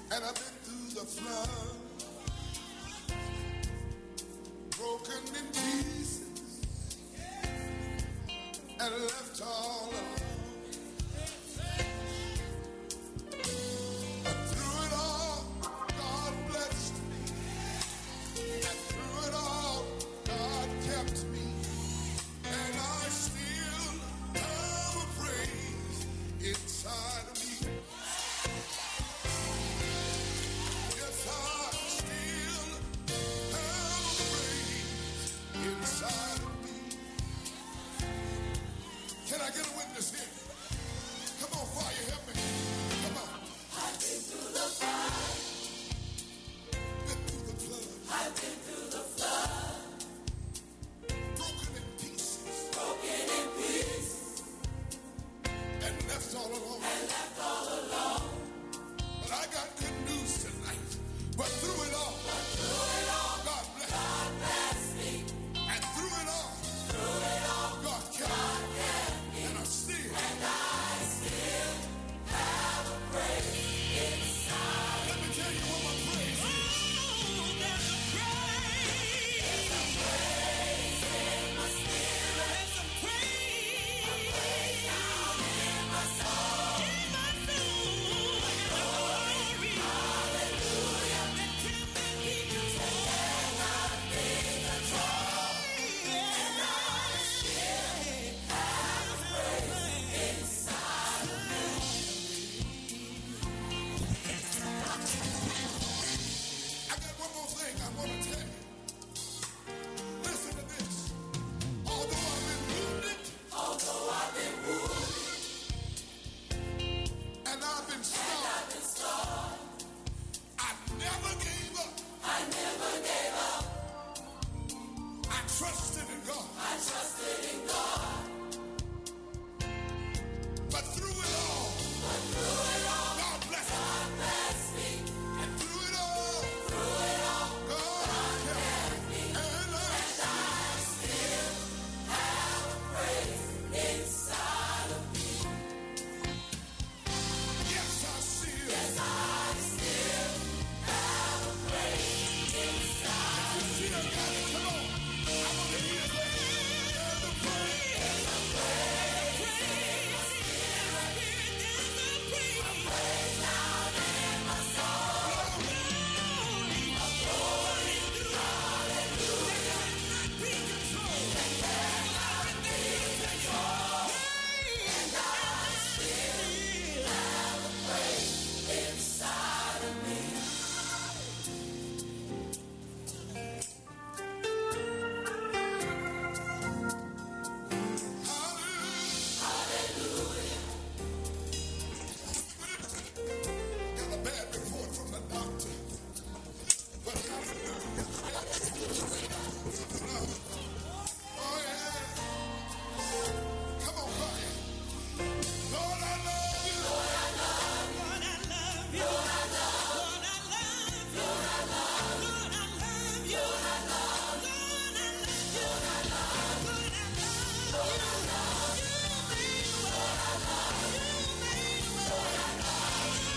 And I've been through the flood, broken in pieces, and left all alone. But through it all, God blessed me. And through it all, God kept me. And I still have a praise inside of me. Yes, I still have a praise inside of me. Can I get a witness here? Come on, fire, help me. Come on. I've been through the fire. Been through the flood. I've been through the flood. Broken in pieces. Broken in pieces. And left all alone. And left all alone. But I got good news tonight. But through it all, God blessed me. And through it all, God kept me. And I still have a praise inside. Let me tell you what my praise is. There's a praise. There's a praise in my spirit. There's a praise. A praise down in my soul. In my soul. Glory. Hallelujah. That cannot be controlled. Cannot be controlled. And I still have a praise inside of me. I got one more thing I want to tell you. Listen to this. Although I've been wounded, and I've been scarred, I never gave up. I trusted in God. But through it all, God blessed me. And through it all, God kept me. And I still have a praise inside of me. Yes, I still have a praise inside. You still got it. Come on. I want to hear it. There's a praise. There's a praise. A praise down in my soul. Glory. Hallelujah. That cannot be controlled. And I still have a praise inside of me. Hallelujah. Got a bad report from the doctor. But hallelujah. Oh, yeah. Come on, Brian. Lord, I love you. Lord, I love you. Lord, I love you. Lord, I love you. Lord, I love you. Lord, I love you. Lord, I love you. Lord, I love you. Lord, I love you. Lord, I love you. Lord, I love you. Lord, I love you.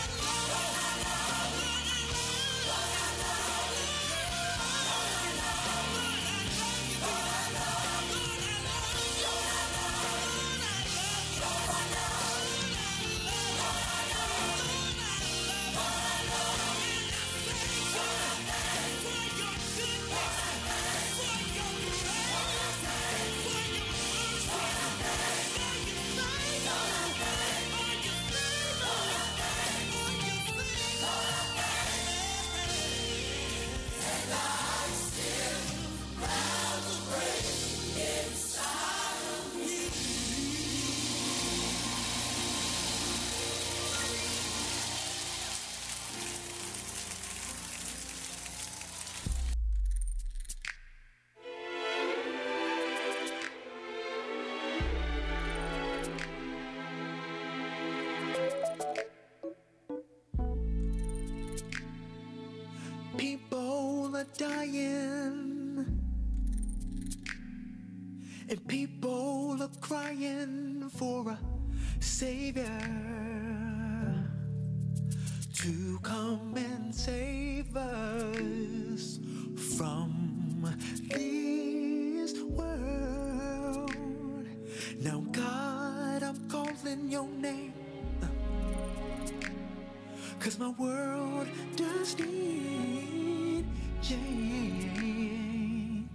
People are dying, and people are crying for a savior to come and save us from this world. Now, God, I'm calling your name, 'cause my world does need change.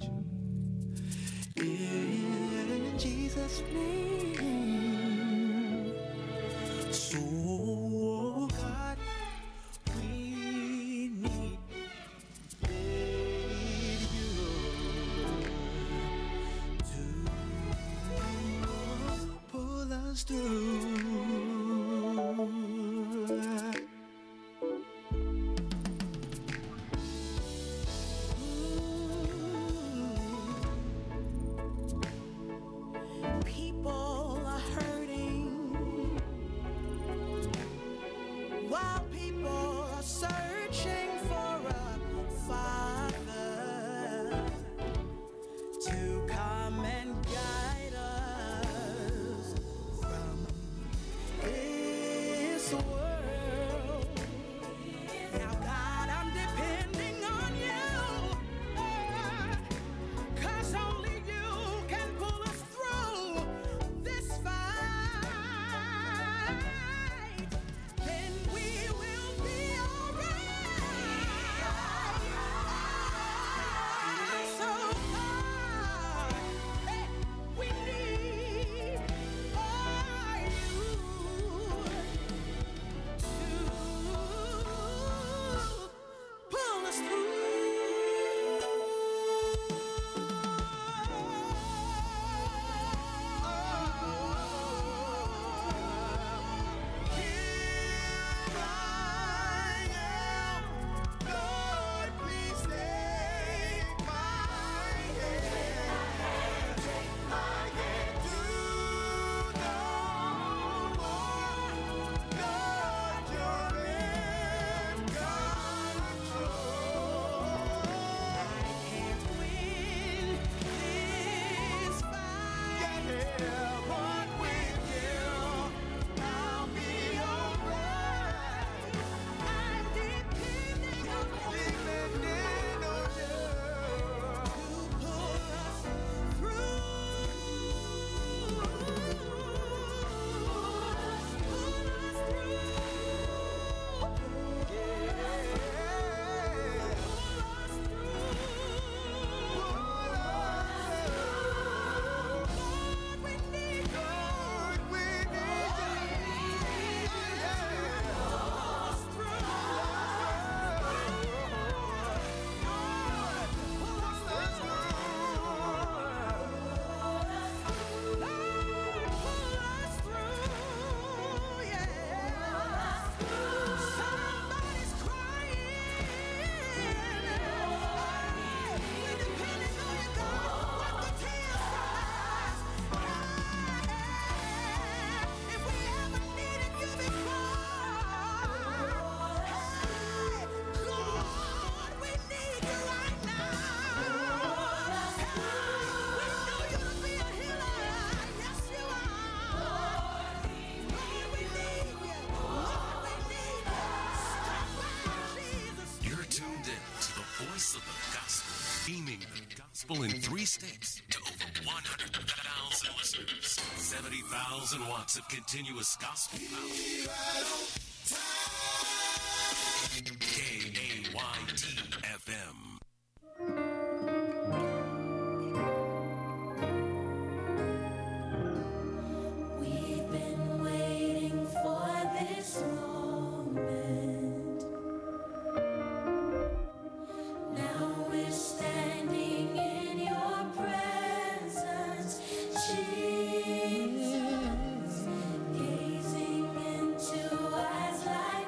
In Jesus' name. So, God, we need you to pull us through. People are hurting while people are searching for a father to come and guide us from this world. Now, God, I'm depending on you, 'cause only you can pull us through this fight. Then we will be alright. So, God, hey, we need you to pull us through. Somebody's crying. We're depending on you, God. Wipe the tears from our eyes. If we ever needed you before, Lord, we need you right now. We know you to be a healer. Yes, you are. Lord, we need you. Lord, we need you. Stop by, Jesus. You're tuned in to the voice of the gospel, beaming the gospel in 3 states to over 100,000 listeners. 70,000 watts of continuous gospel power. KAYT FM. We've been waiting for this moment. Now we're standing in your presence, Jesus, gazing into eyes like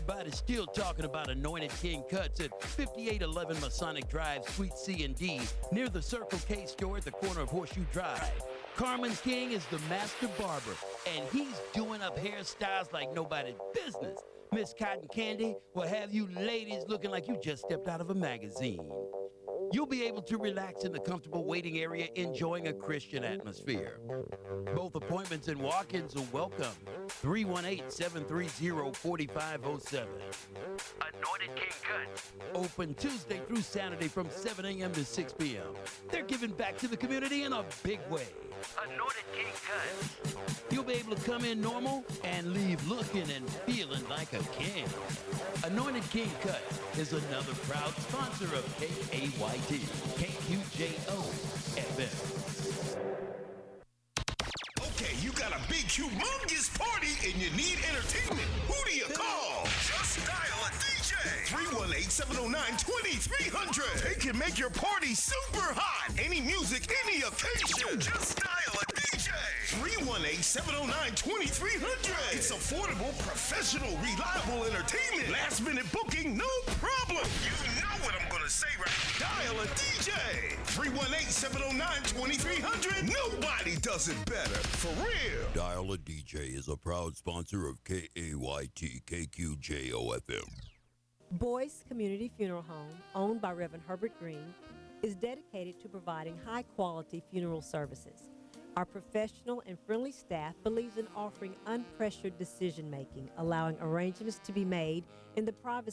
Everybody's still talking about Anointed King Cuts at 5811 Masonic Drive, Suite C and D, near the Circle K store at the corner of Horseshoe Drive. Carmen King is the master barber, and he's doing up hairstyles like nobody's business. Miss Cotton Candy will have you ladies looking like you just stepped out of a magazine. You'll be able to relax in the comfortable waiting area, enjoying a Christian atmosphere. Both appointments and walk-ins are welcome. 318-730-4507. Anointed King Cuts. Open Tuesday through Saturday from 7 a.m. to 6 p.m. They're giving back to the community in a big way. Anointed King Cuts. You'll be able to come in normal and leave looking and feeling like a king. Anointed King Cuts is another proud sponsor of KAYT, KQJO FM. Okay, you got a big, humongous party and you need entertainment. Who do you call? Just dial a DJ. 318-709-2300. They can make your party super hot. Any music, any occasion. Just dial a DJ. 318-709-2300. It's affordable, professional, reliable entertainment. Last minute booking, no problem. You know what I'm going to say, right? Dial a DJ. 318-709-2300. Nobody does it better. For real. Dial a DJ is a proud sponsor of KAYT KQJO FM. Boyce Community Funeral Home, owned by Reverend Herbert Green, is dedicated to providing high-quality funeral services. Our professional and friendly staff believes in offering unpressured decision-making, allowing arrangements to be made in the privacy